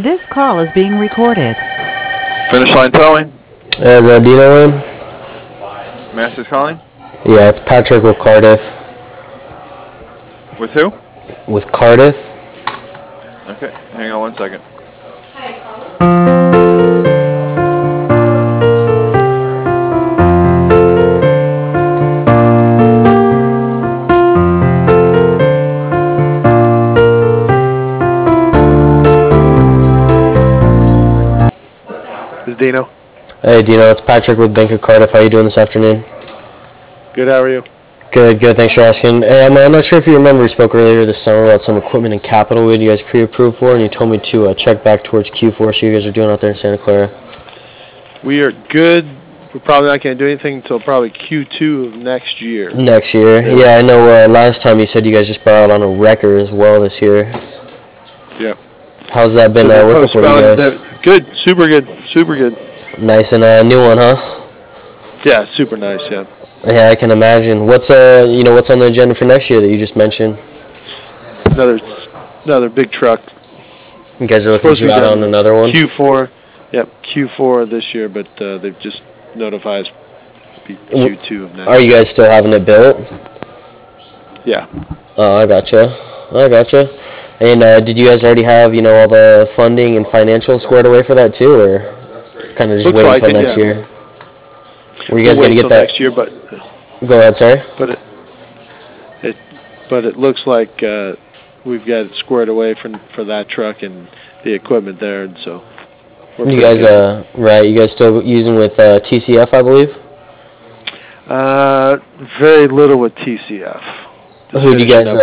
This call is being recorded. Finish line towing. Is Dino in? Masters calling. Yeah, it's Patrick with Cardiff. With who? With Cardiff? Okay, hang on 1 second. This is Dino. Hey Dino, it's Patrick with Bank of Cardiff. How you doing this afternoon? Good, how are you? Good, thanks for asking. Hey, I'm not sure if you remember, we spoke earlier this summer about some equipment and capital we had you guys pre-approved for, and you told me to check back towards Q4, so you guys are doing out there in Santa Clara. We are good. We're probably not going to do anything until probably Q2 of next year. Next year? Yeah, I know last time you said you guys just brought out on a wrecker as well this year. Yeah. How's that been working for you guys? Good, super good. Nice and a new one, huh? Yeah, super nice, yeah. Yeah, I can imagine. What's on the agenda for next year that you just mentioned? Another big truck. You guys are looking to add on another one? Q4. Yep, Q4 this year, but they've just notified us Q2 of next. Are you guys still having it built? Yeah. Oh, I gotcha. And did you guys already have, all the funding and financials squared away for that too, or kind of just waiting until next year? Were you guys going to get that next year? But go ahead, sorry. But it looks like we've got it squared away for that truck and the equipment there, and so. You guys, right? You guys still using with TCF, I believe? Very little with TCF. Who do you guys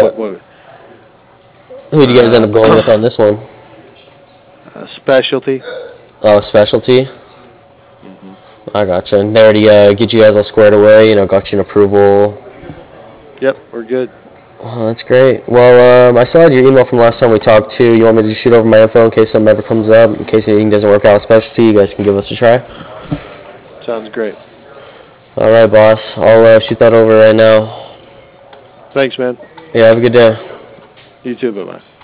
end up going with on this one? Specialty. Oh, Specialty. I gotcha. And they already get you guys all squared away. Got you an approval. Yep, we're good. Oh, that's great. Well, I saw your email from last time we talked to. You want me to just shoot over my info in case something ever comes up? In case anything doesn't work out with Specialty, you guys can give us a try. Sounds great. All right, boss. I'll shoot that over right now. Thanks, man. Yeah, have a good day. You too, bye-bye.